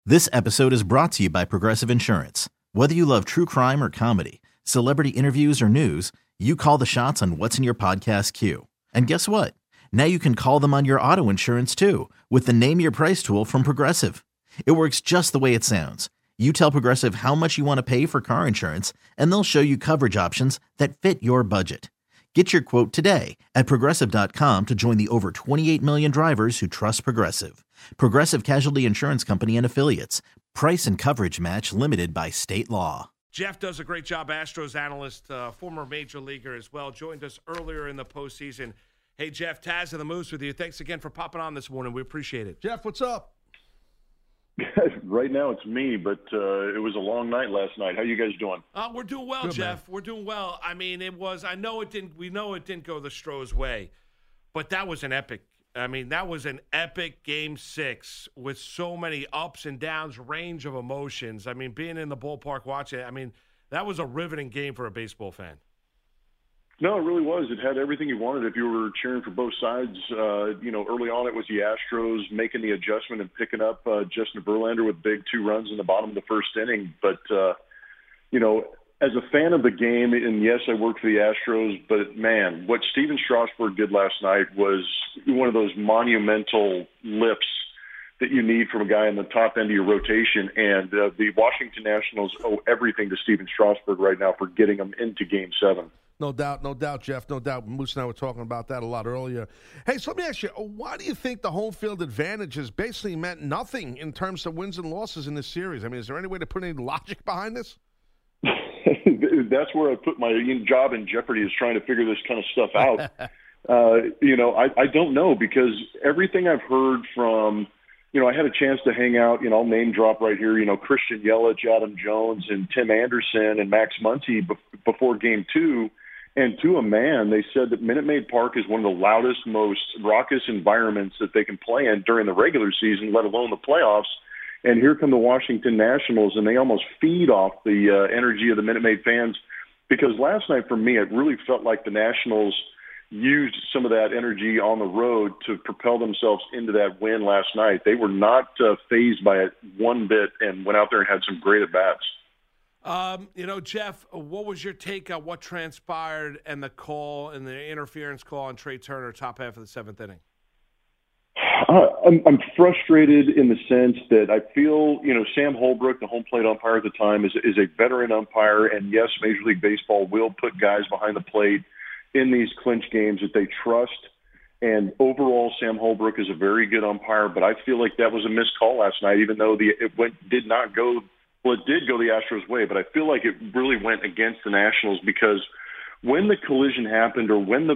This episode is brought to you by Progressive Insurance. Whether you love true crime or comedy, celebrity interviews or news, you call the shots on what's in your podcast queue. And guess what? Now you can call them on your auto insurance too with the Name Your Price tool from Progressive. It works just the way it sounds. You tell Progressive how much you want to pay for car insurance, and they'll show you coverage options that fit your budget. Get your quote today at Progressive.com to join the over 28 million drivers who trust Progressive. Progressive Casualty Insurance Company and Affiliates. Price and coverage match limited by state law. Jeff does a great job, Astros analyst, former major leaguer as well. Joined us earlier in the postseason. Hey, Jeff, Taz of the Moose with you. Thanks again for popping on this morning. We appreciate it. Jeff, what's up? Right now it's me, but it was a long night last night. How you guys doing? We're doing well, Good, Jeff. man. We're doing well. I mean, we know it didn't go the Stros way, but that was an epic. I mean, that was an epic Game 6 with so many ups and downs, range of emotions. I mean, being in the ballpark watching it, I mean, that was a riveting game for a baseball fan. No, it really was. It had everything you wanted if you were cheering for both sides. Early on it was the Astros making the adjustment and picking up Justin Verlander with big 2 runs in the bottom of the first inning. But, as a fan of the game, and yes, I work for the Astros, but, man, what Steven Strasburg did last night was one of those monumental lifts that you need from a guy in the top end of your rotation. And the Washington Nationals owe everything to Steven Strasburg right now for getting them into Game 7. No doubt, Jeff, no doubt. Moose and I were talking about that a lot earlier. Hey, so let me ask you, why do you think the home field advantage has basically meant nothing in terms of wins and losses in this series? I mean, is there any way to put any logic behind this? That's where I put my job in jeopardy, is trying to figure this kind of stuff out. I don't know, because everything I've heard from, I had a chance to hang out, I'll name drop right here, Christian Yelich, Adam Jones, and Tim Anderson, and Max Muncy before Game 2. And to a man, they said that Minute Maid Park is one of the loudest, most raucous environments that they can play in during the regular season, let alone the playoffs. And here come the Washington Nationals, and they almost feed off the energy of the Minute Maid fans. Because last night, for me, it really felt like the Nationals used some of that energy on the road to propel themselves into that win last night. They were not fazed by it one bit and went out there and had some great at-bats. Jeff, what was your take on what transpired and the call and the interference call on Trey Turner top half of the 7th inning? I'm frustrated in the sense that I feel, Sam Holbrook, the home plate umpire at the time, is a veteran umpire. And yes, Major League Baseball will put guys behind the plate in these clinch games that they trust. And overall, Sam Holbrook is a very good umpire, but I feel like that was a missed call last night, even though it did go the Astros' way, but I feel like it really went against the Nationals, because when the collision happened, or when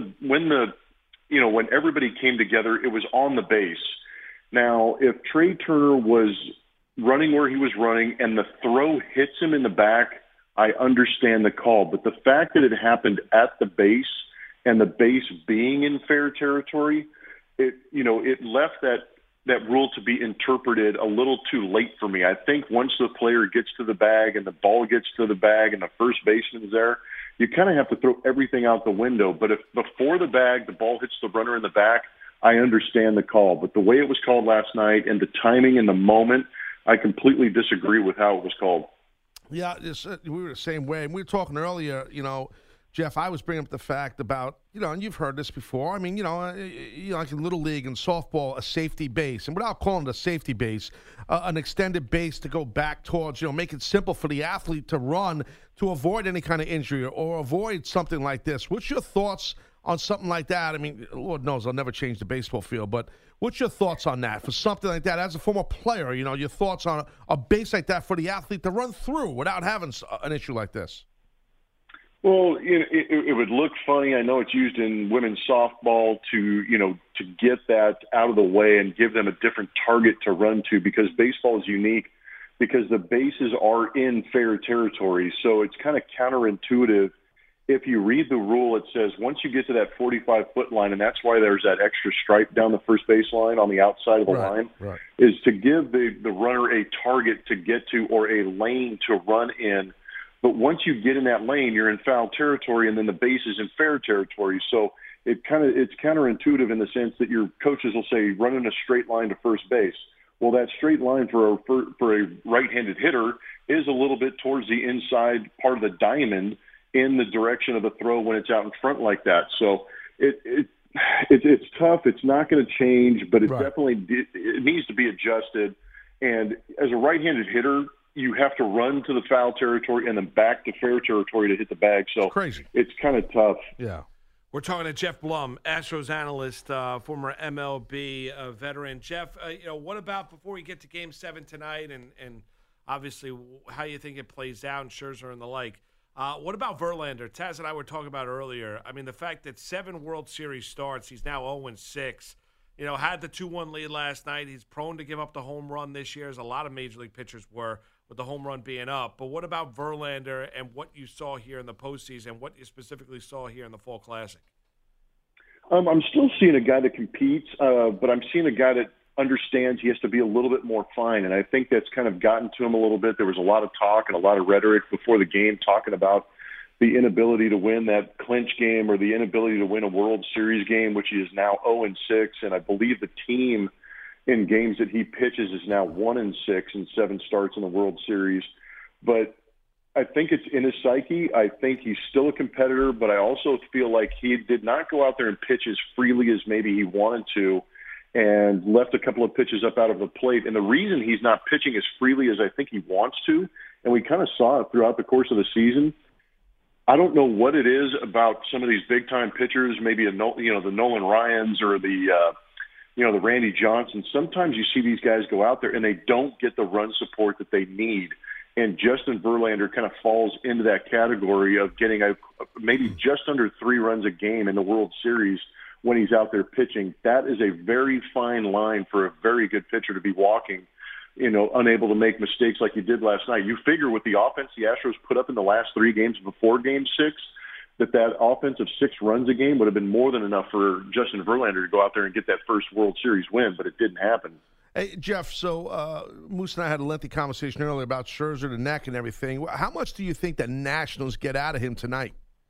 everybody came together, it was on the base. Now, if Trey Turner was running where he was running and the throw hits him in the back, I understand the call. But the fact that it happened at the base, and the base being in fair territory, it left that rule to be interpreted a little too late for me. I think once the player gets to the bag and the ball gets to the bag and the first baseman's there, you kind of have to throw everything out the window. But if before the bag, the ball hits the runner in the back, I understand the call. But the way it was called last night, and the timing and the moment, I completely disagree with how it was called. Yeah, we were the same way. And we were talking earlier, Jeff, I was bringing up the fact about, and you've heard this before. I mean, like in Little League and softball, a safety base. And without calling it a safety base, an extended base to go back towards, make it simple for the athlete to run to avoid any kind of injury or avoid something like this. What's your thoughts on something like that? I mean, Lord knows I'll never change the baseball field, but what's your thoughts on that for something like that? As a former player, your thoughts on a base like that for the athlete to run through without having an issue like this? Well, it would look funny. I know it's used in women's softball to get that out of the way and give them a different target to run to, because baseball is unique because the bases are in fair territory. So it's kind of counterintuitive. If you read the rule, it says once you get to that 45-foot line, and that's why there's that extra stripe down the first baseline on the outside of the line, is to give the runner a target to get to, or a lane to run in. But once you get in that lane, you're in foul territory, and then the base is in fair territory. So it's counterintuitive in the sense that your coaches will say, run in a straight line to first base. Well, that straight line for a right-handed hitter is a little bit towards the inside part of the diamond in the direction of the throw when it's out in front like that. So it's tough. It's not going to change, but it definitely it needs to be adjusted. And as a right-handed hitter, you have to run to the foul territory and then back to fair territory to hit the bag. So crazy. It's kind of tough. Yeah. We're talking to Jeff Blum, Astros analyst, former MLB veteran. Jeff, what about before we get to Game 7 tonight and obviously how you think it plays out and Scherzer and the like, what about Verlander? Taz and I were talking about earlier. I mean, the fact that 7 World Series starts, he's now 0-6. Had the 2-1 lead last night. He's prone to give up the home run this year, as a lot of Major League pitchers were, with the home run being up. But what about Verlander and what you saw here in the postseason, what you specifically saw here in the Fall Classic? I'm still seeing a guy that competes, but I'm seeing a guy that understands he has to be a little bit more fine, and I think that's kind of gotten to him a little bit. There was a lot of talk and a lot of rhetoric before the game talking about the inability to win that clinch game or the inability to win a World Series game, which he is now 0-6, and I believe the team in games that he pitches is now 1-6 in 7 starts in the World Series. But I think it's in his psyche. I think he's still a competitor, but I also feel like he did not go out there and pitch as freely as maybe he wanted to and left a couple of pitches up out of the plate. And the reason he's not pitching as freely as I think he wants to, and we kind of saw it throughout the course of the season, I don't know what it is about some of these big-time pitchers, maybe the Nolan Ryans or the Randy Johnson. Sometimes you see these guys go out there and they don't get the run support that they need. And Justin Verlander kind of falls into that category of getting maybe just under 3 runs a game in the World Series when he's out there pitching. That is a very fine line for a very good pitcher to be walking, unable to make mistakes like he did last night. You figure with the offense the Astros put up in the last 3 games before Game 6, that offense of 6 runs a game would have been more than enough for Justin Verlander to go out there and get that first World Series win, but it didn't happen. Hey, Jeff, so Moose and I had a lengthy conversation earlier about Scherzer, the neck and everything. How much do you think the Nationals get out of him tonight?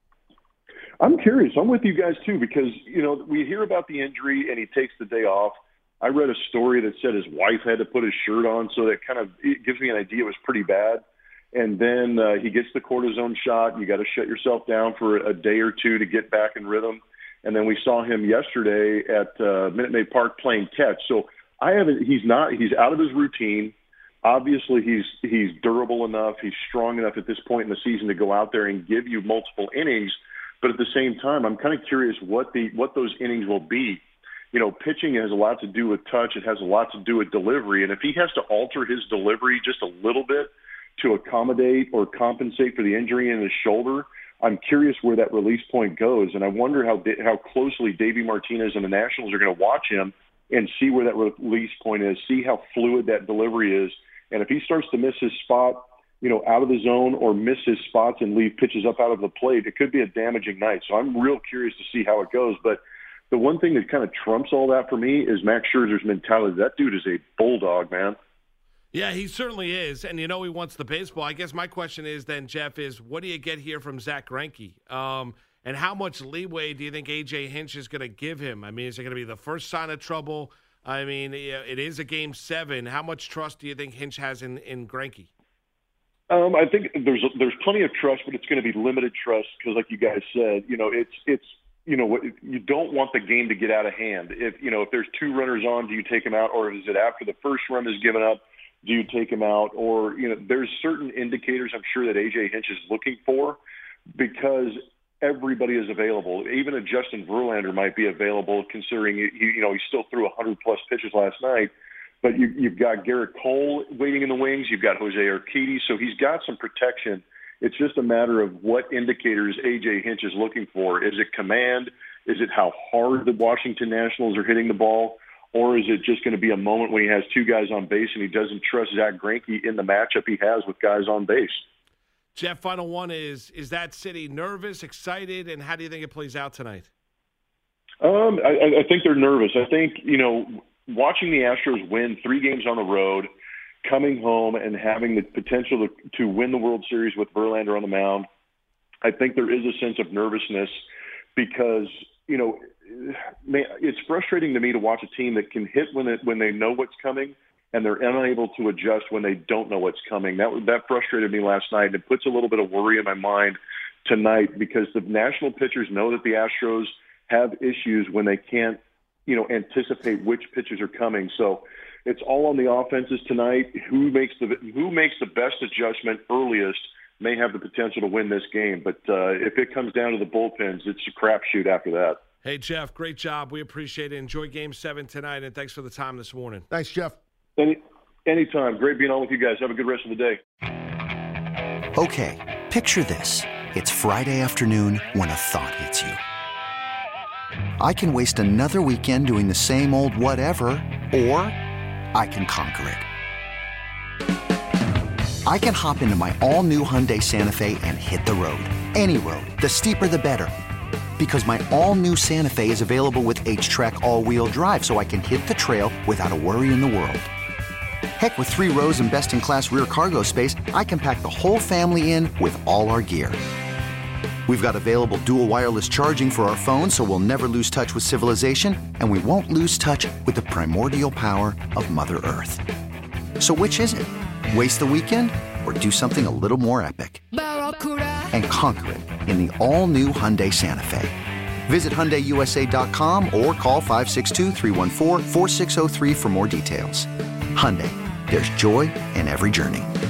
I'm curious. I'm with you guys, too, because, we hear about the injury and he takes the day off. I read a story that said his wife had to put his shirt on, so that kind of it gives me an idea it was pretty bad. And then he gets the cortisone shot. You got to shut yourself down for a day or 2 to get back in rhythm. And then we saw him yesterday at Minute Maid Park playing catch. So he's out of his routine. Obviously, he's durable enough. He's strong enough at this point in the season to go out there and give you multiple innings. But at the same time, I'm kind of curious what those innings will be. Pitching has a lot to do with touch. It has a lot to do with delivery. And if he has to alter his delivery just a little bit to accommodate or compensate for the injury in his shoulder, I'm curious where that release point goes. And I wonder how closely Davey Martinez and the Nationals are going to watch him and see where that release point is, see how fluid that delivery is. And if he starts to miss his spot, out of the zone or miss his spots and leave pitches up out of the plate, it could be a damaging night. So I'm real curious to see how it goes. But the one thing that kind of trumps all that for me is Max Scherzer's mentality. That dude is a bulldog, man. Yeah, he certainly is. And he wants the baseball. I guess my question is then, Jeff, is what do you get here from Zach Greinke? And how much leeway do you think A.J. Hinch is going to give him? I mean, is it going to be the first sign of trouble? I mean, it is a Game 7. How much trust do you think Hinch has in Greinke? I think there's plenty of trust, but it's going to be limited trust because, like you guys said, it's you don't want the game to get out of hand. If there's 2 runners on, do you take them out, or is it after the first run is given up, do you take them out? Or there's certain indicators I'm sure that A.J. Hinch is looking for because everybody is available. Even a Justin Verlander might be available, considering he still threw 100+ pitches last night. But you've got Garrett Cole waiting in the wings. You've got Jose Urquidy. So he's got some protection. It's just a matter of what indicators A.J. Hinch is looking for. Is it command? Is it how hard the Washington Nationals are hitting the ball? Or is it just going to be a moment when he has 2 guys on base and he doesn't trust Zach Greinke in the matchup he has with guys on base? Jeff, final one is that city nervous, excited, and how do you think it plays out tonight? I think they're nervous. I think, watching the Astros win 3 games on the road, coming home and having the potential to win the World Series with Verlander on the mound, I think there is a sense of nervousness because, it's frustrating to me to watch a team that can hit when they know what's coming and they're unable to adjust when they don't know what's coming. That frustrated me last night, and it puts a little bit of worry in my mind tonight because the national pitchers know that the Astros have issues when they can't, anticipate which pitches are coming. So it's all on the offenses tonight. Who makes the best adjustment earliest may have the potential to win this game. But if it comes down to the bullpens, it's a crapshoot after that. Hey, Jeff, great job. We appreciate it. Enjoy Game 7 tonight, and thanks for the time this morning. Thanks, Jeff. Anytime. Great being on with you guys. Have a good rest of the day. Okay, picture this. It's Friday afternoon when a thought hits you. I can waste another weekend doing the same old whatever, or I can conquer it. I can hop into my all-new Hyundai Santa Fe and hit the road. Any road. The steeper, the better. Because my all-new Santa Fe is available with H-Track all-wheel drive, so I can hit the trail without a worry in the world. Heck, with 3 rows and best-in-class rear cargo space, I can pack the whole family in with all our gear. We've got available dual wireless charging for our phones, so we'll never lose touch with civilization, and we won't lose touch with the primordial power of Mother Earth. So which is it? Waste the weekend or do something a little more epic? And conquer it in the all-new Hyundai Santa Fe. Visit HyundaiUSA.com or call 562-314-4603 for more details. Hyundai, there's joy in every journey.